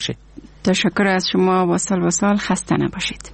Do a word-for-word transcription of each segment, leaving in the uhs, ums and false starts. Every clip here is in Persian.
باشید. تشکر از شما و سال و سال خسته نباشید.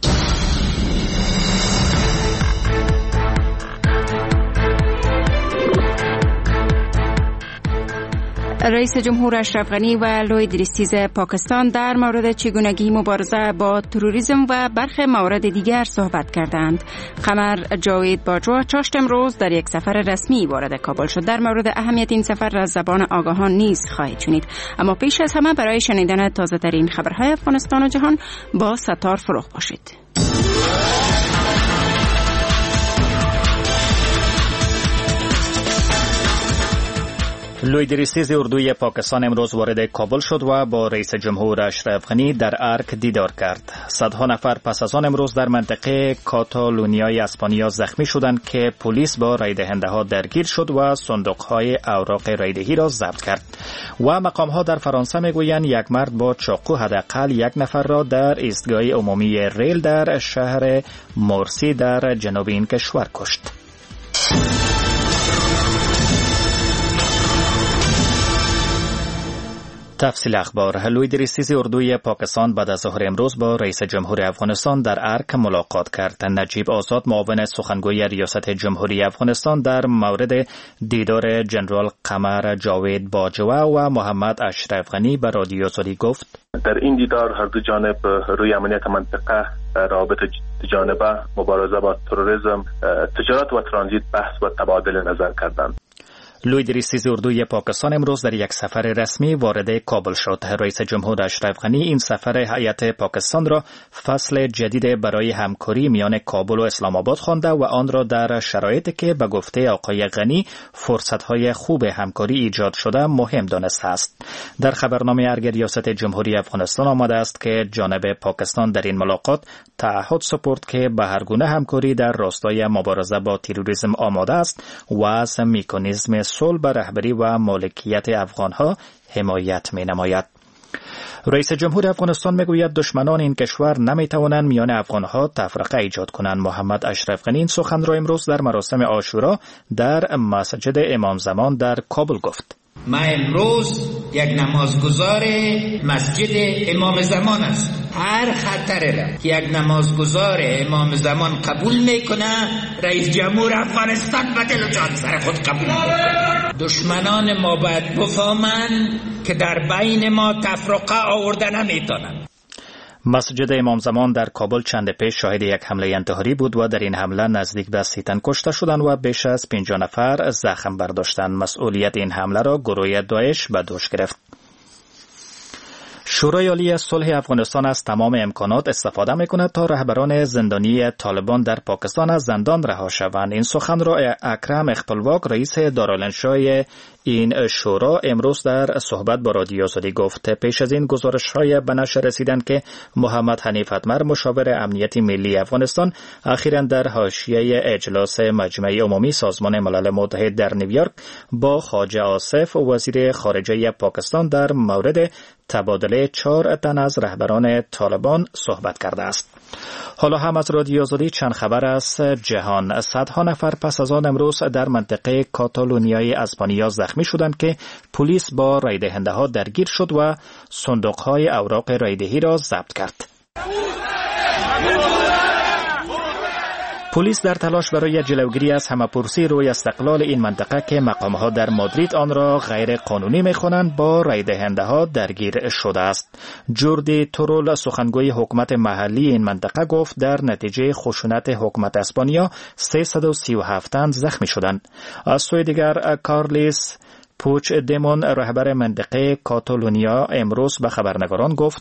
رئیس جمهور اشرف غنی و لوی دریستیز پاکستان در مورد چگونگی مبارزه با تروریسم و برخی موارد دیگر صحبت کردند. قمر جاوید باجوا چاشت امروز در یک سفر رسمی وارد کابل شد. در مورد اهمیت این سفر از زبان آگاهان نیز خواهید شنید. اما پیش از همه برای شنیدن تازه ترین خبرهای افغانستان و جهان با ستار فروغ باشید. لوی دریستیز اردوی پاکستان امروز وارد کابل شد و با رئیس جمهور اشرف غنی در ارک دیدار کرد. صدها نفر پس از آن امروز در منطقه کاتالونیای اسپانیا زخمی شدند که پلیس با رای دهنده ها درگیر شد و صندوق‌های اوراق رای دهی را ضبط کرد. و مقام‌ها در فرانسه میگویند یک مرد با چاقو حداقل یک نفر را در ایستگاه عمومی ریل در شهر مورسی در جنوب این کشور کشت. تفصیل اخبار. لوی دریستیز اردوی پاکستان بعد از ظهر امروز با رئیس جمهور افغانستان در ارک ملاقات کرد. نجیب آزاد معاون سخنگوی ریاست جمهوری افغانستان در مورد دیدار جنرال قمر جاوید باجوا و محمد اشرف غنی به رادیو سعودی گفت: در این دیدار هر دو جانب روی امنیت منطقه، روابط جانبه، مبارزه با تروریسم، تجارت و ترانزیت بحث و تبادل نظر کردند. لوی دریستیز اردوی پاکستان امروز در یک سفر رسمی وارد کابل شد. رئیس جمهور اشرف غنی این سفر هیئت پاکستان را فصل جدید برای همکاری میان کابل و اسلام آباد خوانده و آن را در شرایطی که به گفته آقای غنی فرصت‌های خوب همکاری ایجاد شده مهم دانسته است. در خبرنامه ارگ ریاست جمهوری افغانستان آمده است که جانب پاکستان در این ملاقات تعهد سپرد که به هر گونه همکاری در راستای مبارزه با تروریسم آماده است و از مکانیزم صلح به رهبری و مالکیت افغانها حمایت می نماید. رئیس جمهور افغانستان میگوید دشمنان این کشور نمی توانند میان افغانها تفرقه ایجاد کنند. محمد اشرف غنی این سخن را امروز در مراسم عاشورا در مسجد امام زمان در کابل گفت. ما امروز یک نمازگزار مسجد امام زمان است. هر خطر را که یک نمازگزار امام زمان قبول میکنه رئیس جمهور افغانستان به دل و جان سر خود قبول میکنه. دشمنان ما باید بفهمند که در بین ما تفرقه آورده نمیتونند. مسجد امام زمان در کابل چند پیش شاهد یک حمله انتحاری بود و در این حمله نزدیک به سی تن کشته شدند و بیش از پنجاه نفر زخم برداشتند. مسئولیت این حمله را گروه داعش به دوش گرفت. شورای عالی صلح افغانستان از تمام امکانات استفاده می‌کند تا رهبران زندانی طالبان در پاکستان از زندان رها شوند. این سخن را اکرم اخپلواک رئیس دارالانشای این شورا امروز در صحبت با رادیو سعودی گفت. پیش از این گزارش‌های به نشر رسیدند که محمد حنیف اتمر مشاور امنیتی ملی افغانستان اخیراً در حاشیه اجلاس مجمع عمومی سازمان ملل متحد در نیویورک با خواجه آصف وزیر خارجه پاکستان در مورد تبادله چهار تن از رهبران طالبان صحبت کرده است. حالا هم از رادیو سعودی چند خبر از جهان. صدها نفر پس از آن امروز در منطقه کاتالونیای اسپانیا زخمی شدند که پلیس با رای دهنده ها درگیر شد و صندوق‌های اوراق رای دهی را ضبط کرد. پلیس در تلاش برای جلوگیری از همه‌پرسی روی استقلال این منطقه که مقام‌ها در مادرید آن را غیر قانونی می‌خوانند با رای دهنده‌ها درگیر شده است. جوردی تورول سخنگوی حکومت محلی این منطقه گفت در نتیجه خشونت حکومت اسپانیا سیصد و سی و هفت تن زخمی شدند. از سوی دیگر کارلیس پوچ دیمون رهبر منطقه کاتالونیا امروز به خبرنگاران گفت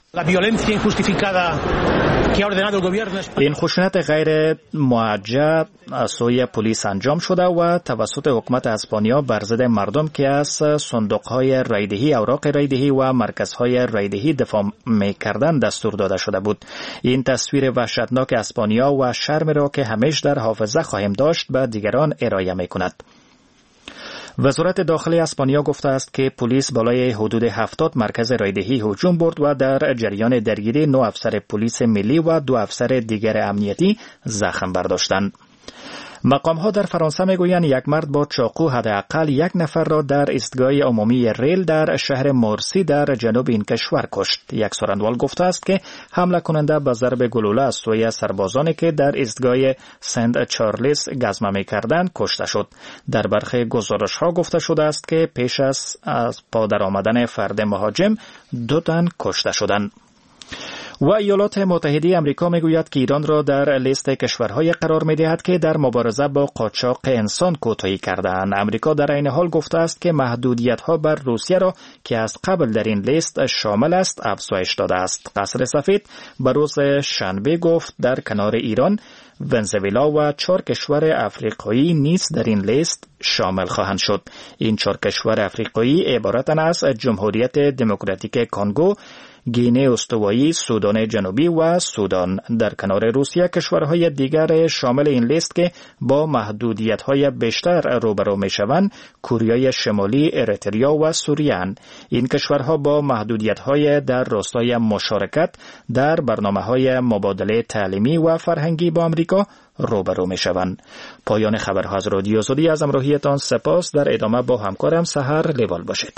این خشونت غیر موجه از سوی پلیس انجام شده و توسط حکومت اسپانیا بر ضد مردم که از صندوق‌های رایدهی، اوراق رایدهی و مرکزهای رایدهی دفاع می‌کردند دستور داده شده بود. این تصویر وحشتناک اسپانیا و شرم را که همیشه در حافظه خواهیم داشت به دیگران ارائه می‌کند. وزارت داخلی اسپانیا گفته است که پلیس بالای حدود هفتاد مرکز رایدهی هجوم برد و در جریان درگیری نه افسر پلیس ملی و دو افسر دیگر امنیتی زخم برداشتند. مقام‌ها در فرانسه میگویند یک مرد با چاقو حداقل یک نفر را در ایستگاه عمومی ریل در شهر مورسی در جنوب این کشور کشت. یک سخنگوی گفته است که حمله کننده با ضرب گلوله از سوی سربازانی که در ایستگاه سنت چارلز گزمه می‌کردند کشته شد. در برخی گزارش‌ها گفته شده است که پیش از از پا درآمدن فرد مهاجم دو تن کشته شدند. و ایالات متحده آمریکا میگوید که ایران را در لیست کشورهای قرار می‌دهد که در مبارزه با قاچاق انسان کوتاهی کرده‌اند. آمریکا در این حال گفته است که محدودیت‌ها بر روسیه را که از قبل در این لیست شامل است افزایش داده است. قصر سفید به روز شنبه گفت در کنار ایران، ونزوئلا و چهار کشور افریقایی نیز در این لیست شامل خواهند شد. این چهار کشور افریقایی عبارتند از جمهوریت دموکراتیک کنگو، گینه استوایی، سودان جنوبی و سودان. در کنار روسیه کشورهای دیگر شامل این لیست که با محدودیت‌های بیشتر روبرو می‌شوند کره شمالی، اریتریا و سوریه اند. این کشورها با محدودیت‌های در راستای مشارکت در برنامه‌های مبادله تعلیمی و فرهنگی با آمریکا روبرو می‌شوند. پایان خبرها از رادیو آزادی. از همراهیتان سپاس. در ادامه با همکارم سحر لیوال باشید.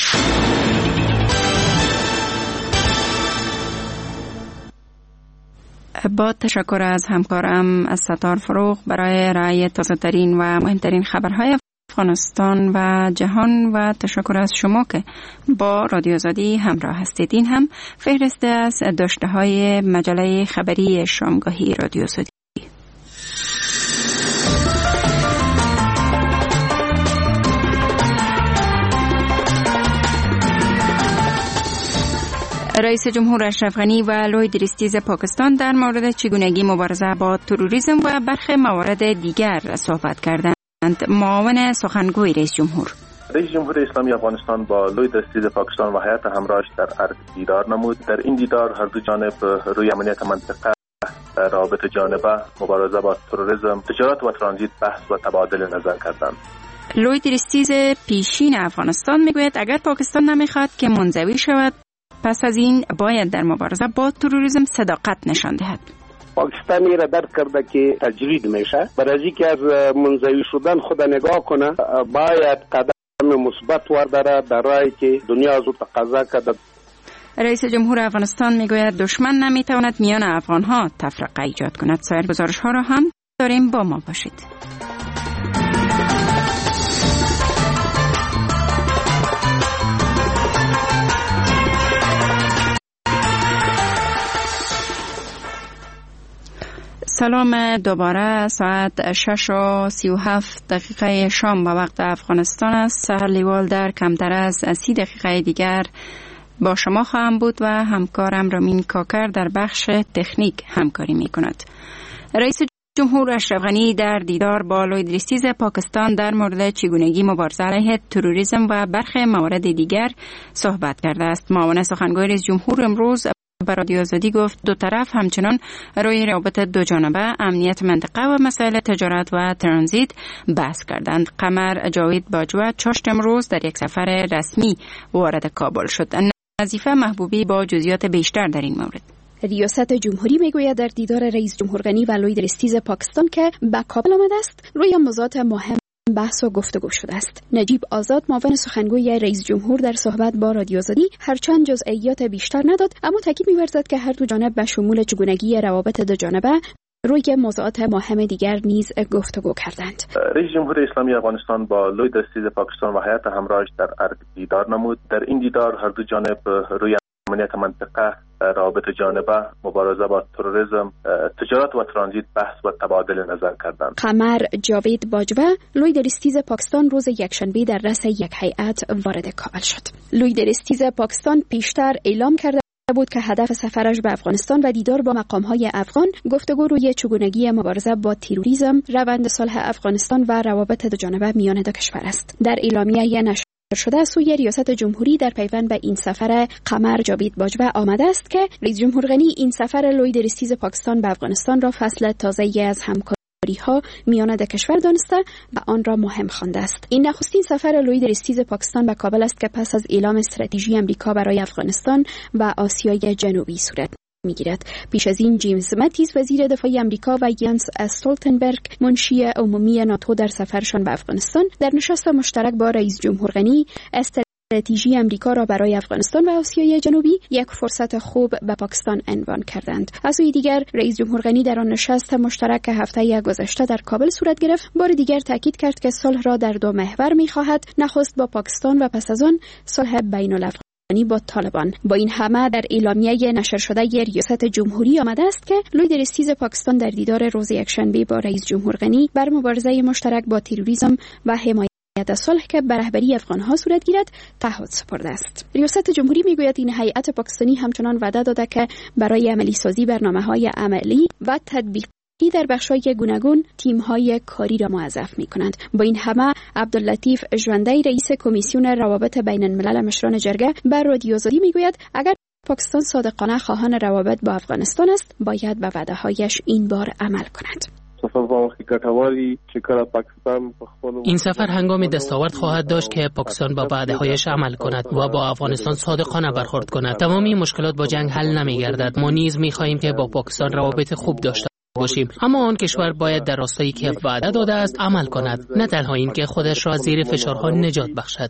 با تشکر از همکارم از ستار فروغ برای رأی تازه‌ترین و مهمترین خبرهای افغانستان و جهان و تشکر از شما که با رادیو آزادی همراه هستید. این هم فهرست از داشته‌های مجله خبری شامگاهی رادیو آزادی. رئیس جمهور اشرف غنی و لوید ریستیز پاکستان در مورد چگونگی مبارزه با تروریسم و برخی موارد دیگر صحبت کردند. معاون سخنگوی رئیس جمهور رئیس جمهور اسلامی افغانستان با لوید ریستیز پاکستان و هیئت همراهش در ارگ دیدار نمود. در این دیدار هر دو جانب روی امنیت منطقه، روابط جانبه، مبارزه با تروریسم، تجارت و ترانزیت بحث و تبادل نظر کردند. لوید ریستیز پیشین افغانستان میگوید اگر پاکستان نمیخواد که منزوی شود، پس از این باید در مبارزه با تروریسم صداقت نشان دهد. پاکستان را درک کرده که تجرید میشه، برای اینکه از منزوی شدن خود نگاه کنه، باید قدم مثبت ورداره در راهی که دنیا از او تقاضا کرده. رئیس جمهور افغانستان میگوید دشمن نمیتواند میان افغانها تفرقه ایجاد کند. سایر گزارش ها را هم داریم، با ما باشید. سلام دوباره. ساعت شش و سی و هفت دقیقه شام به وقت افغانستان است. سحر لیوال در کمتر از سی دقیقه دیگر با شما خواهم بود و همکارم رامین کاکر در بخش تکنیک همکاری می کند. رئیس جمهور اشرف غنی در دیدار با لوید ریستیز پاکستان در مورد چگونگی مبارزه علیه تروریسم و برخی موارد دیگر صحبت کرده است. معاون سخنگوی رئیس جمهور امروز به رادیو آزادی گفت دو طرف همچنان روی روابط دو جانبه، امنیت منطقه و مسائل تجارت و ترانزیت بحث کردند. قمر جاوید باجوه چاشت امروز در یک سفر رسمی وارد کابل شد. نظیفه محبوبی با جزئیات بیشتر در این مورد. ریاست جمهوری میگوید در دیدار رئیس جمهور غنی و لوید ریستیز پاکستان که به کابل آمده است، روی موضوعات مهم بحث و گفتگو شده است. نجیب آزاد معاون سخنگوی رئیس جمهور در صحبت با رادیو آزادی هرچند جزئیات بیشتر نداد، اما تاکید می‌ورزد که هر دو جانب به شمول چگونگی روابط دو جانبه روی موضوعات مهم دیگر نیز گفتگو کردند. رئیس جمهور اسلامی افغانستان با لوید ریستیز پاکستان و هیئت همراهش در ارگ دیدار نمود. در این دیدار هر دو جانب روی امنیت منطقه، روابط جانبه، مبارزه با تروریسم، تجارت و ترانزیت بحث و تبادل نظر کردند. قمر جاوید باجوه لوید ریستیز پاکستان روز یکشنبه در رأس یک هیئت وارد کابل شد. لوید ریستیز پاکستان پیشتر اعلام کرده بود که هدف سفرش به افغانستان و دیدار با مقام‌های افغان گفتگو روی چگونگی مبارزه با تروریسم، روند صلح افغانستان و روابط دو جانبه میان دو کشور است. در اعلامیه نشر شده سوی ریاست جمهوری در پیوند به این سفر قمر جاوید باجوه آمده است که رئیس جمهور غنی این سفر لوید ریستیز پاکستان به افغانستان را فصل تازه‌ای از همکاری ها میان دو کشور دانسته و آن را مهم خوانده است. این نخستین سفر لوید ریستیز پاکستان به کابل است که پس از اعلام استراتژی امریکا برای افغانستان و آسیای جنوبی صورت میگیرد. پیش از این جیمز ماتیس وزیر دفاع آمریکا و ینس استولتنبرگ منشی عمومی ناتو در سفرشان به افغانستان در نشست مشترک با رئیس جمهور غنی استراتژی آمریکا را برای افغانستان و آسیای جنوبی یک فرصت خوب به پاکستان عنوان کردند. از سوی دیگر رئیس جمهور غنی در آن نشست مشترک که هفته گذشته در کابل صورت گرفت بار دیگر تاکید کرد که صلح را در دو محور می‌خواهد، نخست با پاکستان و پس از آن صلح بین الافغانی با طالبان. با این همه در اعلامیه نشر شده ریاست جمهوری آمده است که لوی درستیز پاکستان در دیدار روز یکشنبه با رئیس جمهور غنی بر مبارزه مشترک با تروریسم و حمایت صلح که به رهبری افغان‌ها صورت گیرد تعهد سپرده است. ریاست جمهوری میگوید این هیئت پاکستانی همچنان وعده داده که برای عملی سازی برنامه‌های عملی و تطبیقی در بخش‌های گوناگون تیم‌های کاری را موظف می‌کنند. با این همه عبداللطیف ژوندی رئیس کمیسیون روابط بین الملل مشران جرگه بر رادیو آزادی میگوید اگر پاکستان صادقانه خواهان روابط با افغانستان است باید به وعده‌هایش این بار عمل کند. این سفر هنگامی دستاورد خواهد داشت که پاکستان با وعده‌هایش عمل کند و با افغانستان صادقانه برخورد کند. تمامی مشکلات با جنگ حل نمی‌گردد. ما نیز می‌خواهیم که با پاکستان روابط خوب داشته باشیم، اما آن کشور باید در راستایی که وعده داده است عمل کند، نه تنها این که خودش را زیر فشارها نجات بخشد.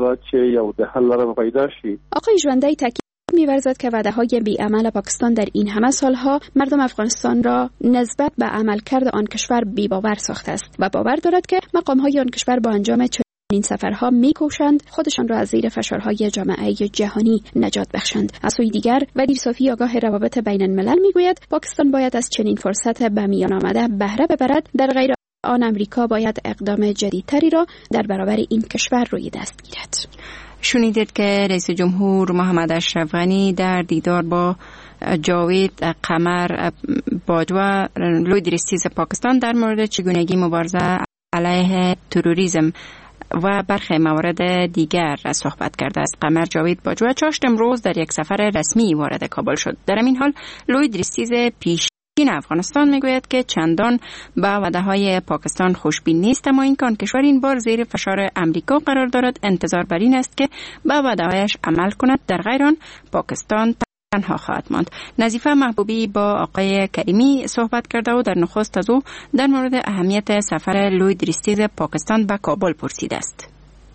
آقای ژوندی تاکید می‌ورزد که وعده‌های بی‌عمل پاکستان در این همه سالها مردم افغانستان را نسبت به عملکرد آن کشور بی‌باور ساخته است و باور دارد که مقام‌های آن کشور با انجام این سفرها می‌کوشند خودشان را از زیر فشارهای جامعه جهانی نجات بخشند. از سوی دیگر وزیر صافی آگاه روابط بین الملل میگوید پاکستان باید از چنین فرصت به میان آمده بهره ببرد، در غیر آن امریکا باید اقدام جدیدتری را در برابر این کشور روی دست گیرد. شنیدید که رئیس جمهور محمد اشرف غنی در دیدار با جاوید قمر باجوا لوی درستیز پاکستان در مورد چگونگی مبارزه علیه تروریسم و برخی موارد دیگر صحبت کرده است. قمر جاوید باجوا چاشت امروز در یک سفر رسمی وارد کابل شد. در این حال لوی درستیز پیشین افغانستان میگوید که چندان به وعده‌های پاکستان خوشبین نیست، اما این کان کشور این بار زیر فشار امریکا قرار دارد انتظار بر این است که به وعده‌هایش عمل کند، در غیر آن پاکستان تنها خواهد ماند. نظیفه محبوبی با آقای کریمی صحبت کرده و در نخست از او در مورد اهمیت سفر لوی درستیز پاکستان به کابل پرسیده است.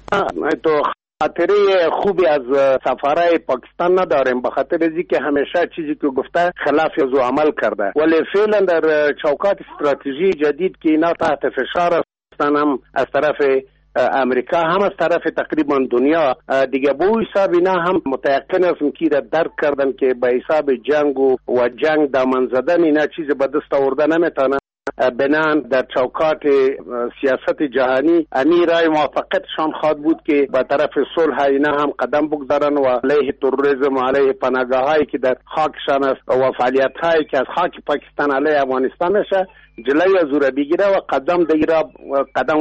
تو خاطره خوبی از سفرهای پاکستان نداریم، به خاطر از اینکه همیشه چیزی که گفته خلاف از او عمل کرده، ولی فعلا در چوکات استراتژی جدید که اینا تحت فشار هستن، هم از طرف امریکا هم از طرف تقریبا دنیا دیگه، به حساب اینا هم متيقن هستم که را درک کردن که به حساب جنگ و, و جنگ دامن زدن اینا چیز به دست آورده نمیتونه. بنان در چوکات سیاست جهانی امیرای موافقتشان خواهد بود که به طرف صلح اینا هم قدم بگذارن و علیه تروریسم و علیه پناهگاهایی که در خاکشان است و فعالیت‌هایی که از خاک پاکستان علیه افغانستان نشه جلوی از او را بگیره و قدم دیگه قدم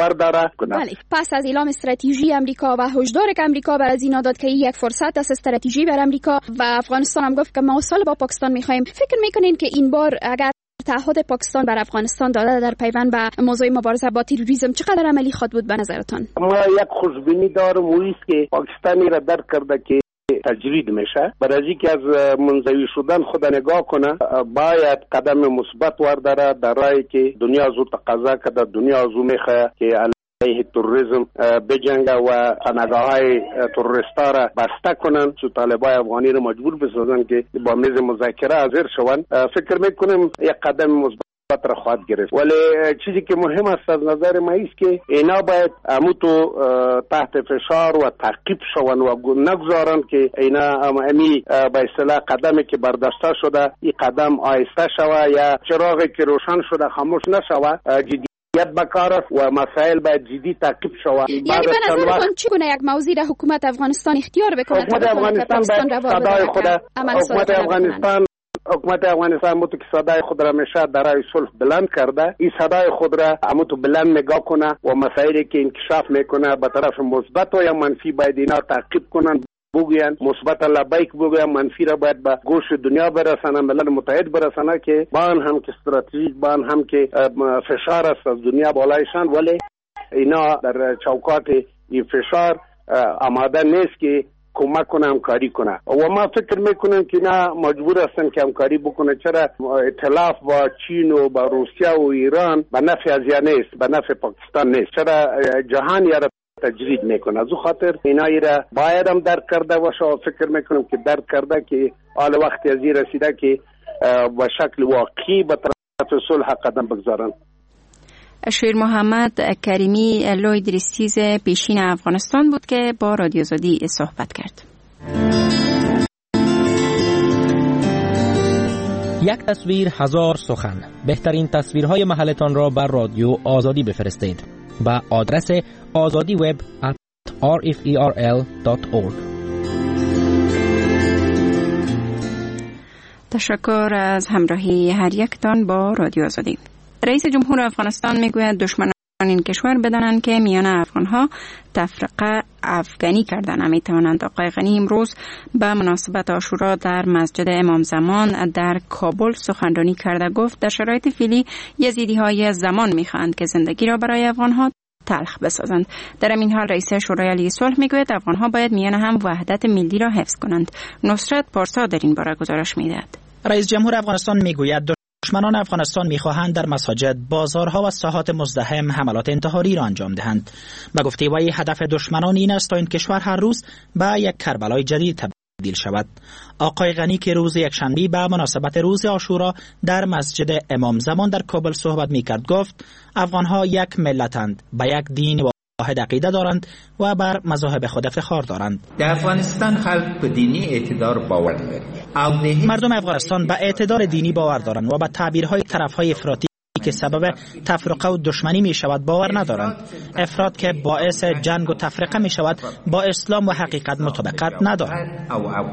بله. پس از اعلام استراتژی امریکا و هشدار که امریکا بر از این داد که یک فرصت است استراتژی بر امریکا و افغانستان هم گفت که ما سال با پاکستان می‌خوایم، فکر می‌کنین که این بار اگر تعهد پاکستان بر افغانستان داده در پیوند به موضوع مبارزه با تروریسم چقدر عملی خواهد بود به نظرتان؟ ما یک خوشبینی دارم و است که پاکستانی را درک کرده که تجرید میشه، برای اینکه از منزوی شدن خود نگاه کنه، باید قدم مثبت ورداره در راهی که دنیا از او تقاضا کرده، دنیا از او میخواد که علیه تروریسم بجنگه و پناهگاه‌های تروریستا را بسته کنن، چون طالبای افغانی را مجبور بسازن که با میز مذاکره حاضر شوند. فکر میکنم یک قدم مثبت را خواهد گرفت، ولی چیزی که مهم است از نظر ما است که اینا باید اموتو تحت فشار و تعقیب شوند و نگذارن که اینا امی به اصطلاح قدمی که برداشته شده این قدم آهسته شوه یا چراغی که روشن شده خاموش نشوه. جدیت بکار است و مسائل باید جدی تعقیب شوه. یعنی به نظرتون چگونه یک موضوع را حکومت افغانستان اختیار بکنه؟ حکومت افغانستان باید صدای خود حکومت افغانستان حکومت افغانستان متو که صدای خود را میشه درای صلح بلند کرده، این صدای خود را متو بلند نگاه کنه و مسائلی که انکشاف میکنه به طرف مثبت و یا منفی باید اینا تعقیب کنن، بگوین مثبت لبیک بگوین، منفی را باید به گوش دنیا برسانه، ملل متحد برسانه که بان هم که استراتژیک بان هم که فشار است از دنیا بالایشان، ولی اینا در چوکات این فشار آماده نیست که کمک کنه، همکاری کنه و ما فکر میکنیم که نه مجبور هستن که همکاری بکنه. چرا ائتلاف با چین و با روسیه و ایران به نفع ازیا نیست، به نفع پاکستان نیست. چرا جهان یاره تجرید میکنه. از او خاطر اینایی را باید هم درک کرده باشه و فکر میکنم که درک کرده که حال وقتی از این رسیده که به شکل واقعی به طرف صلح قدم بگذارن. شیر محمد کریمی لوی دریستیز پیشین افغانستان بود که با رادیو آزادی صحبت کرد. یک تصویر هزار سخن. بهترین تصویرهای محلتان را بر رادیو آزادی بفرستید با آدرس آزادی وب ات آر اف ای آر ال دات اورگ. تشکر از همراهی هر یکتان با رادیو آزادی. رئیس جمهور افغانستان میگوید دشمنان این کشور بدانند که میان افغانها تفرقه افغانی کردن نمیتوانند. آقای غنی امروز به مناسبت عاشورا در مسجد امام زمان در کابل سخنرانی کرده. گفت در شرایط فعلی یزیدی های زمان میخواهند که زندگی را برای افغانها تلخ بسازند. در این حال رئیس شورای عالی صلح میگوید افغانها باید میان هم وحدت ملی را حفظ کنند. نصرت پارسا در این باره گزارش میدهد. رئیس جمهور افغانستان میگوید دشمنان افغانستان میخواهند در مساجد، بازارها و ساحات مزدحم حملات انتحاری را انجام دهند. به گفته وی هدف دشمنان این است تا این کشور هر روز به یک کربلای جدید تبدیل شود. آقای غنی که روز یکشنبه به مناسبت روز عاشورا در مسجد امام زمان در کابل صحبت میکرد گفت افغانها یک ملتند، به یک دین واحد عقیده دارند و بر مذاهب خود افتخار دارند. در افغانستان خلق به دینی اعتدار باور دارند. مردم افغانستان به اعتدار دینی باور دارند و به تعبیرهای طرفهای افراطی که سبب تفرقه و دشمنی می شود باور ندارند. افراط که باعث جنگ و تفرقه می شود با اسلام و حقیقت مطابقت ندارند.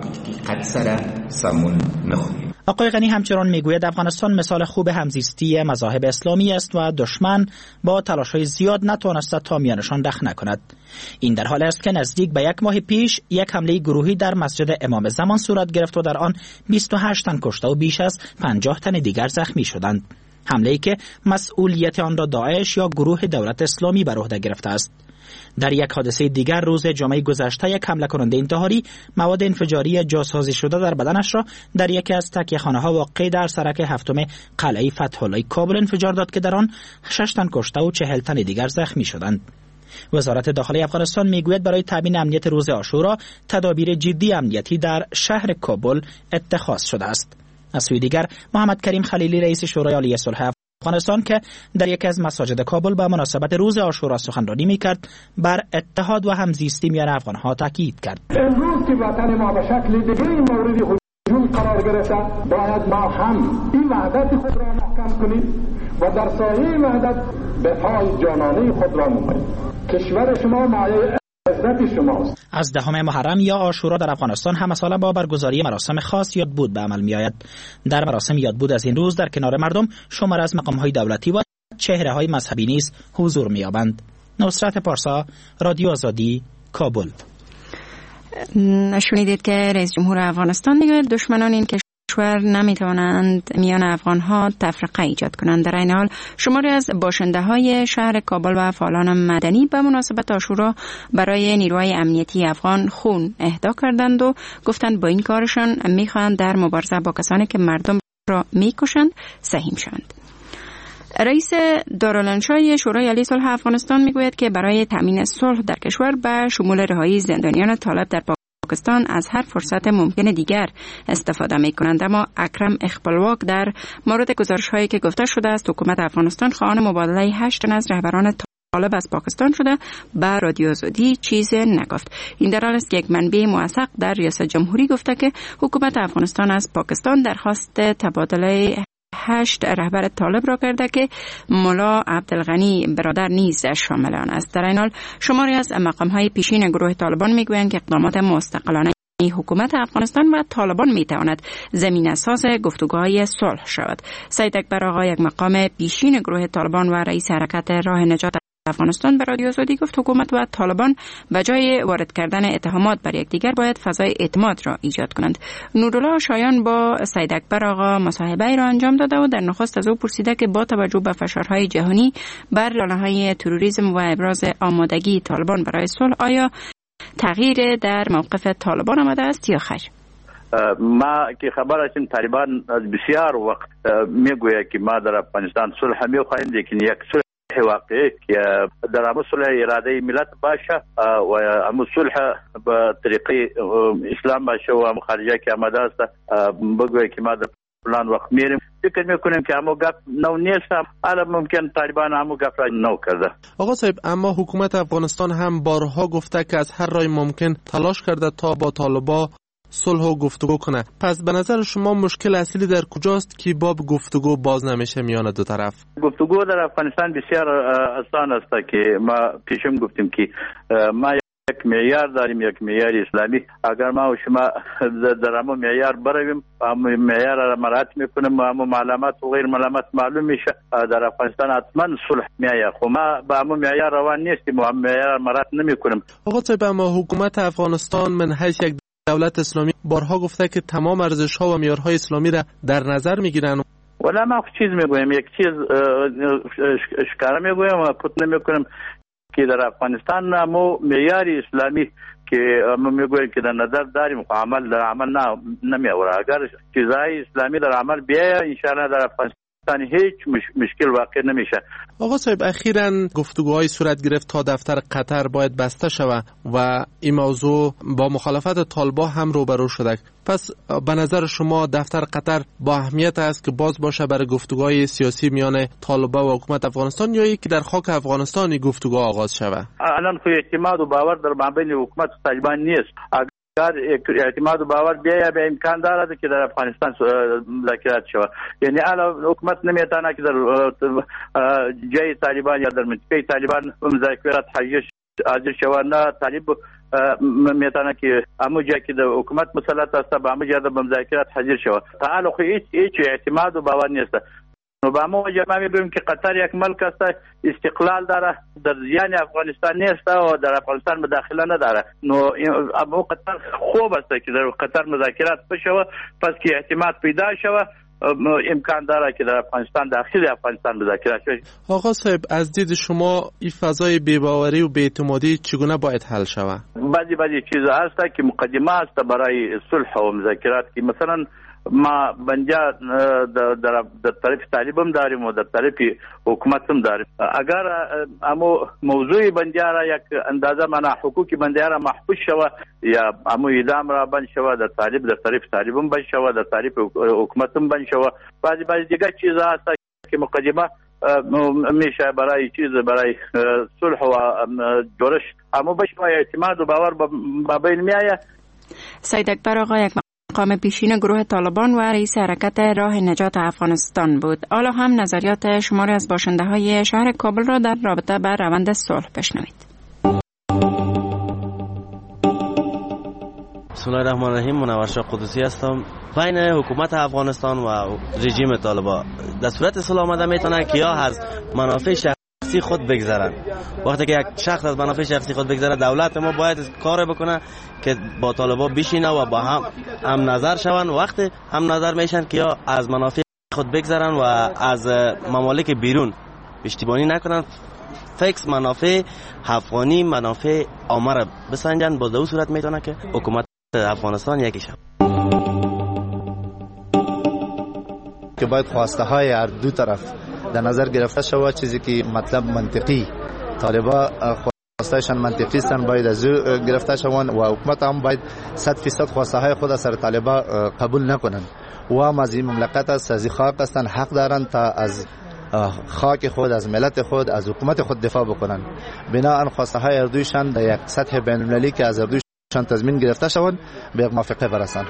آقای غنی همچنان میگوید افغانستان مثال خوب همزیستی مذاهب اسلامی است و دشمن با تلاش‌های زیاد نتوانسته تا میانشان رخ نکند. این در حالی است که نزدیک به یک ماه پیش یک حمله گروهی در مسجد امام زمان صورت گرفت و در آن بیست و هشت تن کشته و بیش از پنجاه تن دیگر زخمی شدند. حمله‌ای که مسئولیت آن را داعش یا گروه دولت اسلامی بر عهده گرفته است. در یک حادثه دیگر روز جمعه گذشته یک حمله کننده انتحاری مواد انفجاری جاسازی شده در بدنش را در یکی از تکیه‌خانه‌ها واقع در سرک هفتم قلعه فتح الله کابل انفجار داد که در آن شش تن کشته و چهل تن دیگر زخمی شدند. وزارت داخلی افغانستان میگوید برای تامین امنیت روز عاشورا تدابیر جدی امنیتی در شهر کابل اتخاذ شده است. از سوی دیگر محمد کریم خلیلی رئیس شورای عالی صلح افغانستان که در یکی از مساجد کابل با مناسبت روز عاشورا سخنرانی میکرد بر اتحاد و همزیستی میان افغانها تاکید کرد. امروز که وطن ما به شکل دیگری مورد هجوم قرار گرفته باید ما هم این وحدت خود را محکم کنیم و در سایه وحدت دفاع جانانه خود را نماییم. کشور شما مایه از دهم محرم یا عاشورا در افغانستان همه ساله با برگزاری مراسم خاص یادبود به عمل می آید. در مراسم یادبود از این روز در کنار مردم شمار از مقام‌های دولتی و چهره‌های مذهبی نیز حضور می یابند. نصرت پارسا، رادیو آزادی، کابل. شنیدید که رئیس جمهور افغانستان میگوید دشمنان این کشور نمیتوانند میان افغانها تفرقه ایجاد کنند. در این حال شماری از باشنده های شهر کابل و فعالان مدنی به مناسبت عاشورا برای نیروهای امنیتی افغان خون اهدا کردند و گفتند با این کارشان میخواهند در مبارزه با کسانی که مردم را میکشند سهیم شوند. رئیس دارالانشای شورای عالی صلح افغانستان میگوید که برای تامین صلح در کشور به شمول رهایی زندانیان طالب در پاکستان از هر فرصت ممکن دیگر استفاده می کنند. اما اکرم اخپلواک در مورد گزارش هایی که گفته شده است حکومت افغانستان خواهان مبادله هشت تن از رهبران طالب از پاکستان شده به رادیو آزادی چیز نگفت. این در حال است که یک منبع موثق در ریاست جمهوری گفته که حکومت افغانستان از پاکستان درخواست تبادله هشت رهبر طالب را کرده که ملا عبدالغنی برادر نیز شامل آن است. در این حال شماری از مقام‌های پیشین گروه طالبان میگویند که اقدامات مستقلانه حکومت افغانستان و طالبان میتواند زمین اساس گفتگوهای صلح شود. سید اکبر آقا یک مقام پیشین گروه طالبان و رئیس حرکت راه نجات افغانستان به رادیو آزادی گفت حکومت و طالبان به جای وارد کردن اتهامات بر یکدیگر باید فضای اعتماد را ایجاد کنند. نورالله شایان با سید اکبر آقا مصاحبه را انجام داده و در نخست از او پرسیده که با توجه به فشارهای جهانی بر لانه‌های تروریسم و ابراز آمادگی طالبان برای صلح آیا تغییر در موقف طالبان آمده است یا خیر؟ ما که خبر هستیم طالبان از بسیار وقت میگوید که ما در افغانستان صلح میخواهیم، لیکن یک صلح واقعی که در همون صلح اراده ملت باشه و همون صلح به طریقه اسلام باشه و همون خارجه که آمده است بگوید که ما در فلان وقت میریم. فکر میکنیم که همون گپ نو نیست، حالا ممکن طالبان همون گپ را نو کرده. آقا صاحب، اما حکومت افغانستان هم بارها گفته که از هر راه ممکن تلاش کرده تا با طالبان صلح و گفتگو کنه. پس به نظر شما مشکل اصلی در کجاست که باب گفتگو باز نمیشه میان دو طرف؟ گفتگو در افغانستان بسیار آسان است که ما پیشم گفتیم که ما یک معیار داریم، یک معیار اسلامی. اگر ما و شما در همون معیار برویم، همون معیار را مراعات میکنیم و همون معلومات و غیر معلومات معلوم میشه، در افغانستان حتما صلح میآید. خب ما با همون معیار روان نیستیم و همون معیار مراعات نمیکنیم. آقا صاحب، اما حکومت افغانستان من حیث یک دولت اسلامی بارها گفته که تمام ارزش‌ها و معیارهای اسلامی را در نظر میگیرن. ولی ما چیز میگویم، یک چیز اشکار میگویم و پوت نمیکنیم که در افغانستان نمو معیار اسلامی که ما میگویم که در نظر داریم، عمل در عمل نه نمیآورد. اگر چیزهای اسلامی در عمل بیاید، ان شاء الله در افغانستان هیچ مش... مشکل واقع نمیشه. آقا صاحب، اخیراً گفتگوهای صورت گرفت تا دفتر قطر باید بسته شود و این موضوع با مخالفت طالبان هم روبرو شده. پس به نظر شما دفتر قطر با اهمیت است که باز باشه برای گفتگوهای سیاسی میان طالبان و حکومت افغانستان، یا یک در خاک افغانستان گفتگو آغاز شود؟ الان خو اعتماد و باور در مابین حکومت و طالبان نیست. اگر اعتماد و باور بیاید، به امکان دارد که در افغانستان مذاکرات شود. یعنی الان حکومت نمیتونه که در جای طالبان یا در منطقه طالبان مذاکرات حاضر شود. نه، طالب میتونه که همون جایی که در حکومت مسلط است به همون جای در مذاکرات حاضر شود. تا الان خو هیچ هیچ اعتماد و باور نیست. و با همون وجه ما میگوییم که قطر یک ملک است، استقلال داره، در زیان افغانستان نیست و در افغانستان مداخله نداره. نو اما قطر خوب است که در قطر مذاکرات بشه، پس که اعتماد پیدا شود امکان داره که در افغانستان داخل افغانستان مذاکرات شود. آقا صاحب، از دید شما این فضای بی‌باوری و بی‌اعتمادی چگونه باید حل شود؟ بعضی بعضی چیزا هست که مقدمه است برای صلح و مذاکرات، که مثلا ما بنجا در در در طرف طالبان داریم و در طرف حکومت هم داریم. اگر امو موضوع بنجا را یک اندازه منع حقوقی بنجا را محفوظ شود یا امو اعدام را بند شود، در طالب در طرف طالبان بند شود، در طرف حکومت هم بند شود. بعضی بعضی دیگه چیزا هست که مقدمه میشه برای چیز برای صلح و جورش، اما بشه اعتماد و باور با بین میآید. سید اکبر آقا یک مقام پیشین گروه طالبان و رئیس حرکت راه نجات افغانستان بود. حالا هم نظریات شماری از باشنده های شهر کابل را در رابطه با روند صلح بشنوید. بسم الله الرحمن الرحیم. منور شاه قدسی هستم. بین حکومت افغانستان و رژیم طالبان در صورت صلح آمده میتونه که یا از منافع شخصی خود بگذرن. وقتی که یک شخص از منافع شخصی خود بگذره، دولت ما باید کار بکنه که با طالبان بشینه و با هم هم نظر شون. وقتی هم نظر میشن که یا از منافع خود بگذرن و از ممالک بیرون پشتیبانی نکنن، فکس منافع افغانی منافع عامه را بسنجن، با دو صورت میتونه که حکومت افغانستان یکی شود. که باید خواسته های هر دو طرف در نظر گرفته شود، چیزی که مطلب منطقی طالبان خواستهشان منطقی است باید از گرفته شوند و حکومت هم باید صد فیصد خواسته های خود سر طالبان قبول نکنند و هم از این مملکت است، از این خاک هستند، حق دارند تا از خاک خود، از ملت خود، از حکومت خود دفاع بکنند. بنابراین خواسته های اردویشان در یک سطح بین المللی که از اردویشان تضمین گرفته شوند به یک موافقه برسند.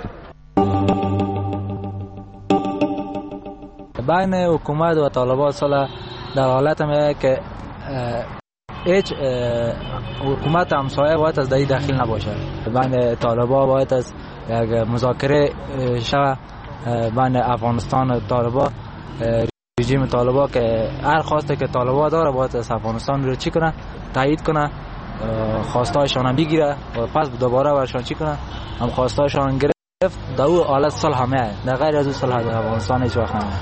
بین حکومت و طالبان صلح در حالت میه که هیچ حکومت همسایه باید از دایی داخل نباشه. بین طالبان باید از یک مذاکره شود بین افغانستان و طالبان. رژیم طالبان که هر خواسته که طالبان داره باید از افغانستان رو چی کنه، تایید کنه، خواستایشان بگیره و پس دوباره برشان چی کنه، هم خواستایشان گرفت. در اون حالت صلح میه، در غیر از اون صلح در افغانستان هیچ وقت نمیه.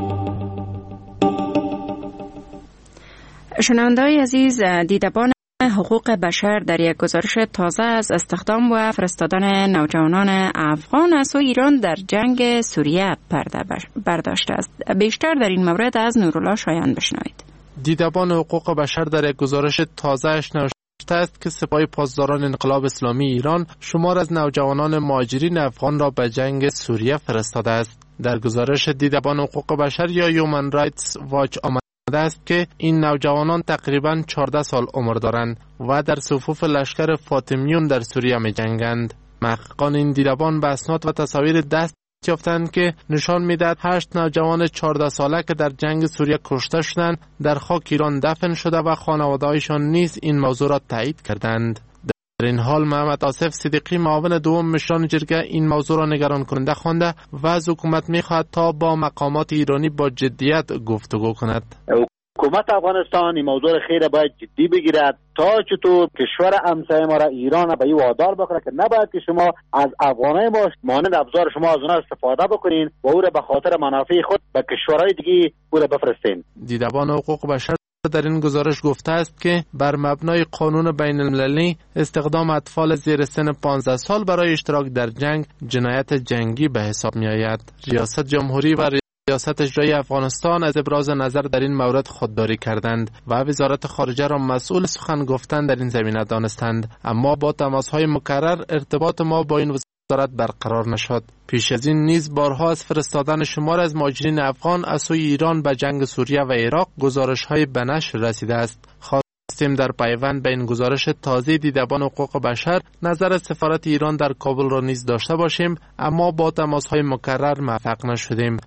شنونده‌های عزیز، دیدبان حقوق بشر در یک گزارش تازه از استخدام و فرستادن نوجوانان افغان از سوی ایران در جنگ سوریه پرده برداشته است. بیشتر در این مورد از نورالله شایان بشنوید. دیدبان حقوق بشر در یک گزارش تازه‌اش نوشته است که سپاه پاسداران انقلاب اسلامی ایران شمار از نوجوانان مهاجرین افغان را به جنگ سوریه فرستاده است. در گزارش دیدبان حقوق بشر یا هیومن رایتس واچ آمده است که این نوجوانان تقریباً چهارده سال عمر دارند و در صفوف لشکر فاطمیون در سوریه می جنگند. محققان این دیدبان به اسناد و تصاویر دست یافتند که نشان میدهد هشت نوجوان چهارده ساله که در جنگ سوریه کشته شدند در خاک ایران دفن شده و خانواده‌هایشان نیز این موضوع را تایید کردند. در این حال محمد آصف صدیقی معاون دوم مشران جرگه این موضوع را نگران کننده خوانده و از حکومت می‌خواهد تا با مقامات ایرانی با جدیت گفتگو کند. حکومت افغانستان این موضوع را خیلی باید جدی بگیرد تا چطور کشور همسایه ما را ایران به این وادار بکنه که نباید که شما از افغانای ما مانند ابزار شما از اونها استفاده بکنین و او را به خاطر منافع خود به کشورهای دیگه او را بفرستین. دیدبان حقوق بشر در این گزارش گفته است که بر مبنای قانون بین المللی استخدام اطفال زیر سن پانزده سال برای اشتراک در جنگ جنایت جنگی به حساب می آید. ریاست جمهوری و ریاست اجرایی افغانستان از ابراز نظر در این مورد خودداری کردند و وزارت خارجه را مسئول سخن گفتن در این زمینه دانستند، اما با تماس‌های مکرر ارتباط ما با این وزارت برقرار نشد. پیش از این نیز بارها از فرستادن شمار از مهاجرین افغان از سوی ایران به جنگ سوریه و عراق گزارش‌های به نشر رسیده است. خواستیم در پیوند به این گزارش تازه دیدبان حقوق بشر نظر سفارت ایران در کابل را نیز داشته باشیم، اما با تماس‌های مکرر موفق نشدیم.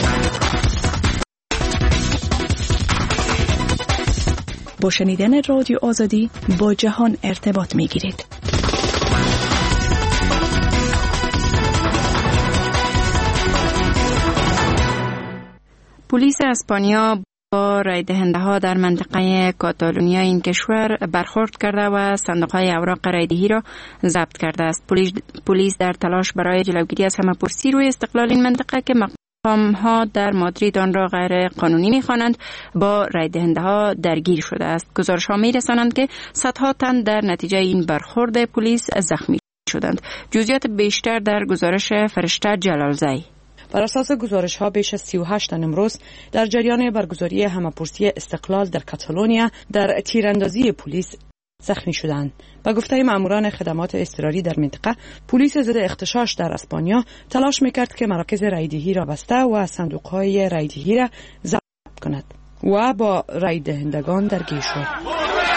با شنیدن رادیو آزادی با جهان ارتباط می گیرید. پلیس اسپانیا با رای دهنده ها در منطقه کاتالونیا این کشور برخورد کرده و صندوق های اوراق رای دهی را ضبط کرده است. پلیس, پلیس در تلاش برای جلوگیری از همه‌پرسی روی استقلال این منطقه که مقام ها در مادرید آن را غیر قانونی می‌خوانند با رای دهنده ها درگیر شده است. گزارش ها می‌رسانند که صدها تن در نتیجه این برخورد پلیس زخمی شدند. جزئیات بیشتر در گزارش فرشته جلالزی. بر اساس گزارش ها بیش از سی و هشت تن امروز در جریان برگزاری همه‌پرسی استقلال در کاتالونیا در تیراندازی پلیس زخمی شدند. با گفته ماموران خدمات اضطراری در منطقه، پلیس ضد اغتشاش در اسپانیا تلاش میکرد که مراکز رایدهی را بسته و صندوق‌های رایدهی را ضبط کند و با رای دهندگان درگیر شد.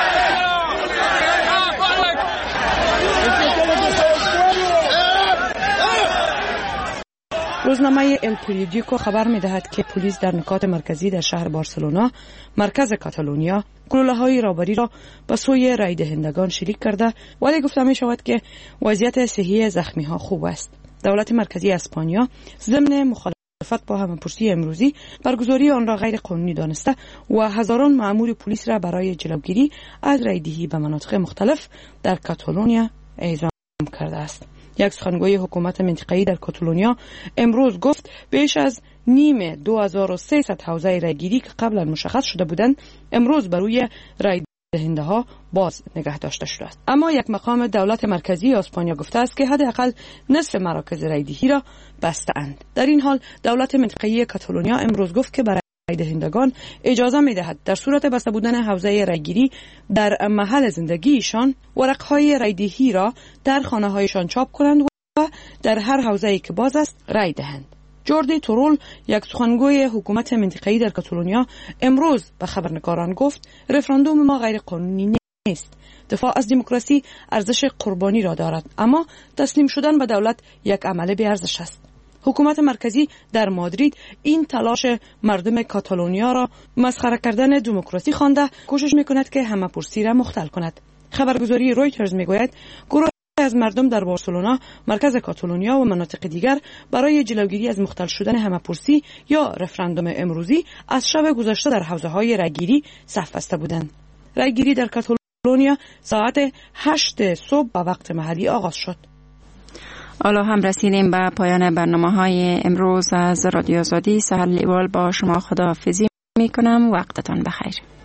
روزنامه ال پریودیکو خبر می‌دهد که پلیس در نقاط مرکزی در شهر بارسلونا، مرکز کاتالونیا، گلوله‌های رهبری را به سوی رای دهندگان شلیک کرده، ولی گفته می‌شود که وضعیت صحی زخمی‌ها خوب است. دولت مرکزی اسپانیا ضمن مخالفت با همه‌پرسی امروزی برگزاری آن را غیر قانونی دانسته و هزاران مأمور پلیس را برای جلوگیری از رایدهی به مناطق مختلف در کاتالونیا اعزام کرده است. یک سخنگوی حکومت منطقه‌ای در کاتالونیا امروز گفت بیش از نیم دو هزار و سیصد حوزه رایگیری که قبلا مشخص شده بودند امروز بر روی رای دهنده ها باز نگه داشته شده است. اما یک مقام دولت مرکزی اسپانیا گفته است که حداقل نصف مراکز رایدهی را بسته اند. در این حال دولت منطقه‌ای کاتالونیا امروز گفت که برای رای دهندگان اجازه می دهد در صورت بسته بودن حوزه رایگیری در محل زندگیشان ورقهای رایدهی را در خانه هایشان چاپ کنند و در هر حوزه‌ای که باز است رای دهند. جوردی تورول یک سخنگوی حکومت منطقه‌ای در کاتالونیا امروز به خبرنگاران گفت رفراندوم ما غیر قانونی نیست. دفاع از دموکراسی ارزش قربانی را دارد، اما تسلیم شدن به دولت یک عمل بی ارزش است. حکومت مرکزی در مادرید این تلاش مردم کاتالونیا را مسخره کردن دموکراسی خوانده کوشش میکند که همه‌پرسی را مختل کند. خبرگزاری رویترز میگوید گروه از مردم در بارسلونا، مرکز کاتالونیا و مناطق دیگر برای جلوگیری از مختل شدن همه‌پرسی یا رفراندوم امروزی از شب گذشته در حوزه‌های رایگیری صف بسته بودند. رایگیری در کاتالونیا ساعت هشت صبح به وقت محلی آغاز شد. حالا هم رسیدیم به پایان برنامه‌های امروز از رادیو آزادی. سهر لیوال با شما خداحافظی می‌کنم. وقتتان بخیر.